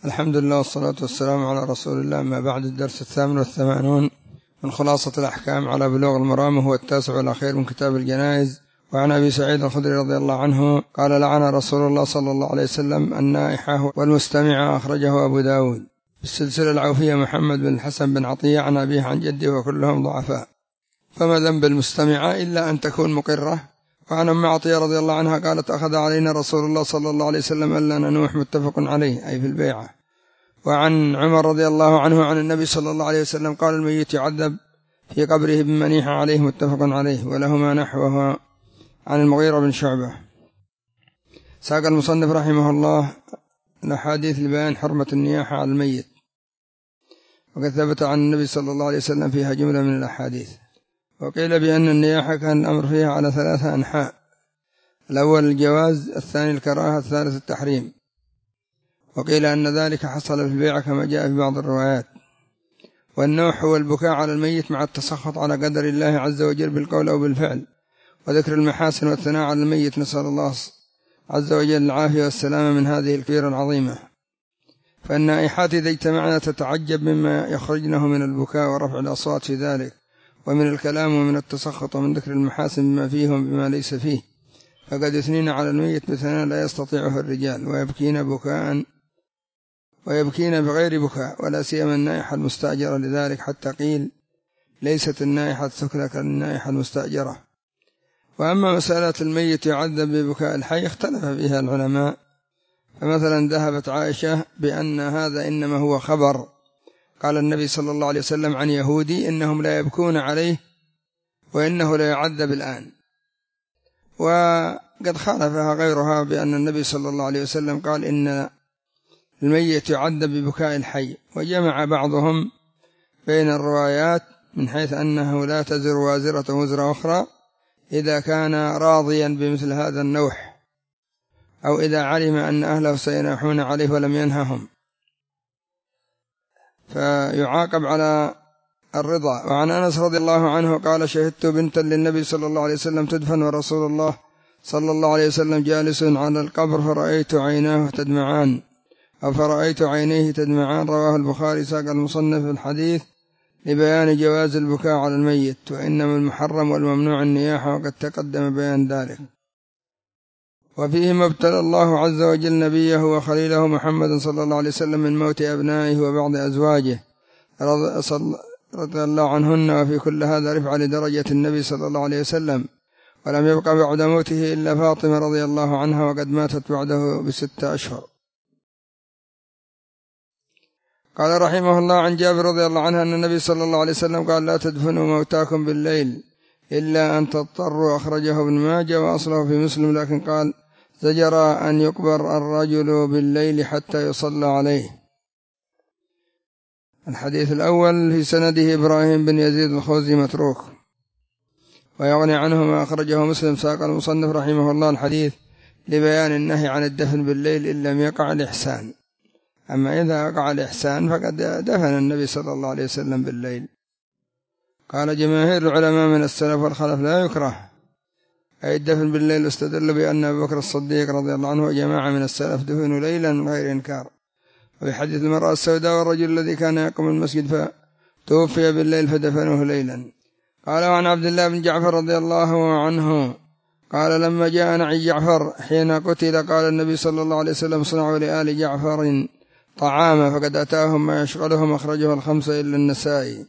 الحمد لله والصلاة والسلام على رسول الله. ما بعد، الدرس 88 من خلاصة الأحكام على بلوغ المرام، هو 9 والأخير من كتاب الجنائز. وعن أبي سعيد الخدري رضي الله عنه قال: لعن رسول الله صلى الله عليه وسلم النائحة والمستمعة. أخرجه أبو داود. بالسلسلة العوفية محمد بن الحسن بن عطية عن أبيه عن جده وكلهم ضعفاء. فما ذنب المستمعة إلا أن تكون مقرة. وعن أم عطية رضي الله عنها قالت: أخذ علينا رسول الله صلى الله عليه وسلم ألا ننوح، متفق عليه، أي في البيعة. وعن عمر رضي الله عنه عن النبي صلى الله عليه وسلم قال: الميت يعذب في قبره بمنيح عليه، متفق عليه. ولهما نحوه عن المغيرة بن شعبة. ساق المصنف رحمه الله الأحاديث لبيان حرمة النياحة على الميت، وقد ثبت عن النبي صلى الله عليه وسلم فيها جملة من الأحاديث. وقيل بأن النياحة كان الأمر فيها على 3 أنحاء: الأول الجواز، الثاني الكراهة، الثالث التحريم. وقيل أن ذلك حصل في البيعة كما جاء في بعض الروايات. والنوح هو البكاء على الميت مع التسخط على قدر الله عز وجل بالقول أو بالفعل، وذكر المحاسن والثناء على الميت، نسأل الله عز وجل العافية والسلامة من هذه الكبيرة العظيمة. فالنائحات إذا اجتمعنا تتعجب مما يخرجنه من البكاء ورفع الأصوات في ذلك، ومن الكلام ومن التسخط، ومن ذكر المحاسن بما فيه وبما ليس فيه. فقد يثنين على الميت بثناء لا يستطيعه الرجال، ويبكين بغير بكاء، ولا سيما النائحة المستأجرة، لذلك حتى قيل: ليست النائحة ثكلى كالنائحة المستأجرة. وأما مسألة الميت يعذب ببكاء الحي اختلف فيها العلماء. فمثلا ذهبت عائشة بأن هذا إنما هو خبر، قال النبي صلى الله عليه وسلم عن يهودي: إنهم لا يبكون عليه وإنه لا يعذب الآن. وقد خالفها غيرها بأن النبي صلى الله عليه وسلم قال إن الميت يعذب ببكاء الحي. وجمع بعضهم بين الروايات من حيث أنه لا تزر وازرة وزر أخرى إذا كان راضيا بمثل هذا النوح، أو إذا علم أن أهله سيناحون عليه ولم ينههم، فيعاقب على الرضا. وعن أنس رضي الله عنه قال: شهدت بنتا للنبي صلى الله عليه وسلم تدفن، ورسول الله صلى الله عليه وسلم جالس على القبر، فرأيت عينيه تدمعان. رواه البخاري. ساق المصنف الحديث لبيان جواز البكاء على الميت، وإنما المحرم والممنوع النياحة، وقد تقدم بيان ذلك. وفيه ما ابتلى الله عز وجل نبيه وخليله محمد صلى الله عليه وسلم من موت أبنائه وبعض أزواجه رضي الله عنهن، وفي كل هذا رفع لدرجة النبي صلى الله عليه وسلم. ولم يبقى بعد موته إلا فاطمة رضي الله عنها، وقد ماتت بعده ب6 أشهر. قال رحمه الله: عن جابر رضي الله عنه أن النبي صلى الله عليه وسلم قال: لا تدفنوا موتاكم بالليل إلا أن تضطروا. أخرجه ابن ماجه وأصله في مسلم، لكن قال: زجر أن يقبر الرجل بالليل حتى يصلى عليه. الحديث الأول في سنده إبراهيم بن يزيد الخوزي متروك، ويغني عنه ما أخرجه مسلم. ساق المصنف رحمه الله الحديث لبيان النهي عن الدفن بالليل إن لم يقع الإحسان. أما إذا وقع الإحسان فقد دفن النبي صلى الله عليه وسلم بالليل. قال جماهير العلماء من السلف والخلف: لا يكره أي الدفن بالليل، واستدل بأن أبي بكر الصديق رضي الله عنه وجماعة من السلف دفنوا ليلا من غير إنكار. وفي حديث المرأة السوداء والرجل الذي كان يقوم المسجد فتوفي بالليل فدفنوه ليلا. قال: وعن عبد الله بن جعفر رضي الله عنه قال: لما جاء نعي جعفر حين قتل، قال النبي صلى الله عليه وسلم: صنعوا لآل جعفر طعاما، فقد أتاهم ما يشغلهم. أخرجه 5 إلا النسائي.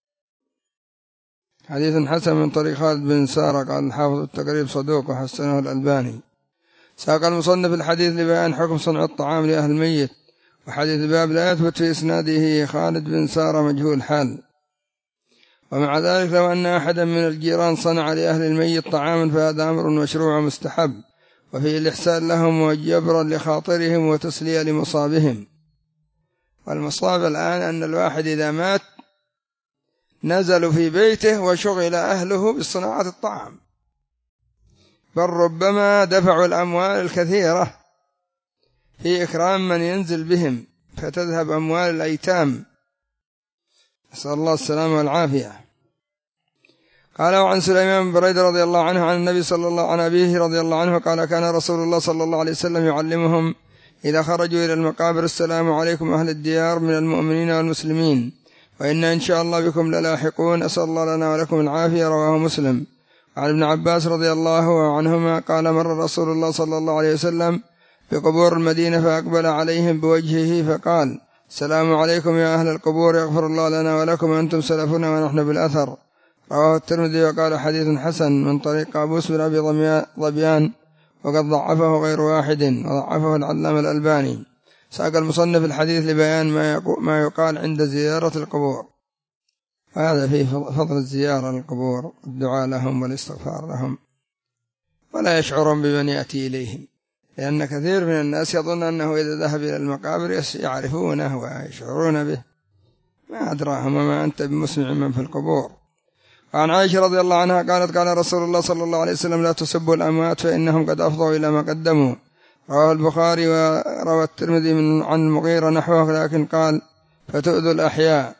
حديث حسن من طريق خالد بن سارة. قال الحافظ التقريب صدوق، وحسنه الألباني. ساق المصنف الحديث لبيان حكم صنع الطعام لأهل الميت. وحديث الباب لا يثبت في إسناده خالد بن سارة مجهول حال. ومع ذلك لو أن أحدا من الجيران صنع لأهل الميت طعاما فهذا أمر مشروع ومستحب، وفيه الإحسان لهم وجبرا لخاطرهم وتسلية لمصابهم. والمصاب الآن أن الواحد إذا مات نزلوا في بيته وشغل أهله بصناعة الطعام، بل ربما دفعوا الأموال الكثيرة في إكرام من ينزل بهم، فتذهب أموال الأيتام، نسأل الله السلامة والعافية. قال: وعن سليمان بن بريدة رضي الله عنه عن النبي صلى الله عن أبيه رضي الله عنه قال: كان رسول الله صلى الله عليه وسلم إذا خرجوا إلى المقابر: السلام عليكم أهل الديار من المؤمنين والمسلمين، وإنا إن شاء الله بكم للاحقون، أسأل الله لنا ولكم العافية. رواه مسلم. عن ابن عباس رضي الله عنهما قال: مر رسول الله صلى الله عليه وسلم بقبور المدينة فأقبل عليهم بوجهه فقال: السلام عليكم يا أهل القبور، يغفر الله لنا ولكم، أنتم سلفنا ونحن بالأثر. رواه الترمذي وقال: حديث حسن من طريق قابوس بن أبي ظبيان، وقد ضعفه غير واحد، وضعفه العلامة الألباني. ساق المصنف الحديث لبيان ما يقال عند زيارة القبور، وهذا فيه فضل الزيارة للقبور، الدعاء لهم والاستغفار لهم، ولا يشعرون بمن يأتي إليهم، لأن كثير من الناس يظن أنه إذا ذهب إلى المقابر يعرفونه ويشعرون به، ما أدراهم وما أنت بمسمع من في القبور. وعن عائشة رضي الله عنها قالت: قال رسول الله صلى الله عليه وسلم: لا تسبوا الأموات فإنهم قد أفضوا إلى ما قدموا. رواه البخاري. وروى الترمذي عن المغيرة نحوه، لكن قال: فتؤذوا الأحياء.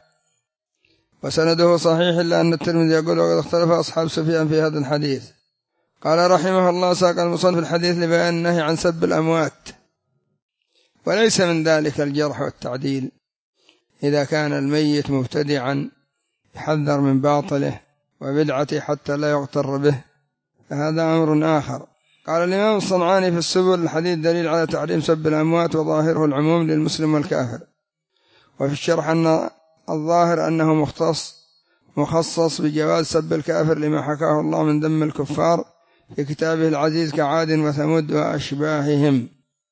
وسنده صحيح، إلا أن الترمذي يقول: وقد اختلف أصحاب سفيان في هذا الحديث. قال رحمه الله: ساق المصنف الحديث لبيان النهي عن سب الأموات، وليس من ذلك الجرح والتعديل. إذا كان الميت مبتدعا يحذر من باطله وبدعته حتى لا يغتر به، فهذا أمر آخر. قال الإمام الصنعاني في السبل: الحديث دليل على تحريم سب الأموات، وظاهره العموم للمسلم والكافر. وفي الشرح أن الظاهر أنه مخصص بجواز سب الكافر لما حكاه الله من ذم الكفار في كتابه العزيز كعاد وثمود وأشباههم.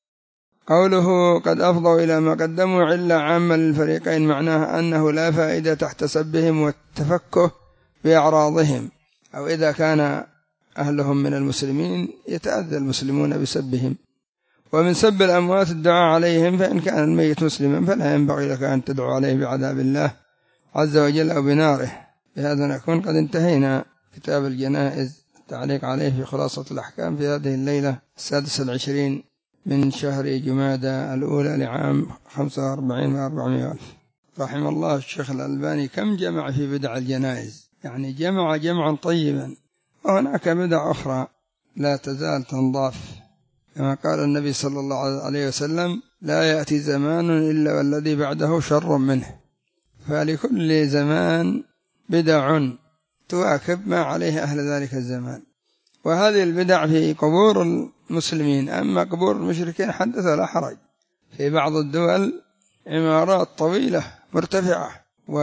قوله قد أفضوا إلى ما قدموا علة عامة للفريقين، معناها أنه لا فائدة تحت سبهم والتفكه بأعراضهم، أو إذا كان أهلهم من المسلمين يتأذى المسلمون بسبهم. ومن سب الأموات الدعاء عليهم، فإن كان الميت مسلما فلا ينبغي لك أن تدعو عليه بعذاب الله عز وجل أو بناره. بهذا نكون قد انتهينا كتاب الجنائز، التعليق عليه في خلاصة الأحكام في هذه الليلة 26 من شهر جمادى الأولى لعام 45 و400 ألف. رحم الله الشيخ الألباني كم جمع في بدع الجنائز، يعني جمع جمعا طيبا. وهناك بدع أخرى لا تزال تنضاف، كما قال النبي صلى الله عليه وسلم: لا يأتي زمان إلا والذي بعده شر منه. فلكل زمان بدع تواكب ما عليه أهل ذلك الزمان. وهذه البدع في قبور المسلمين، أما قبور المشركين حدث لا حرج. في بعض الدول عمارات طويلة مرتفعة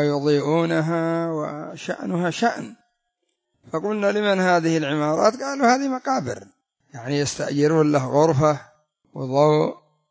ويضيئونها وشأنها شأن، فقلنا: لمن هذه العمارات؟ قالوا: هذه مقابر، يعني يستأجرون له غرفة وضوء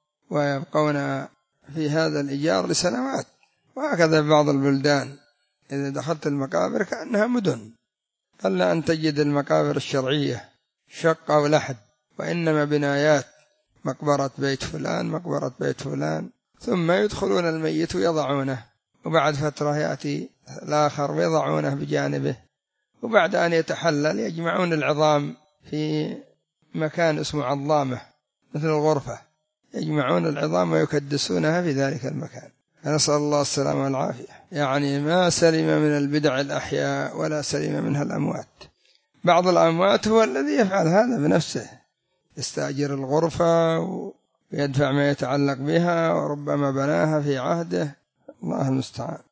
ويبقون في هذا الإيجار لسنوات. وهكذا في بعض البلدان إذا دخلت المقابر كأنها مدن، قل أن تجد المقابر الشرعية شقة ولحد، وإنما بنايات، مقبرة بيت فلان، مقبرة بيت فلان، ثم يدخلون الميت ويضعونه، وبعد فترة يأتي الآخر ويضعونه بجانبه، وبعد أن يتحلل يجمعون العظام في مكان اسمه عظامة مثل الغرفة، يجمعون العظام ويكدسونها في ذلك المكان. نسأل الله السلامة والعافية. يعني ما سلم من البدع الأحياء ولا سلم منها الأموات. بعض الأموات هو الذي يفعل هذا بنفسه، يستأجر الغرفة ويدفع ما يتعلق بها، وربما بناها في عهده، الله المستعان.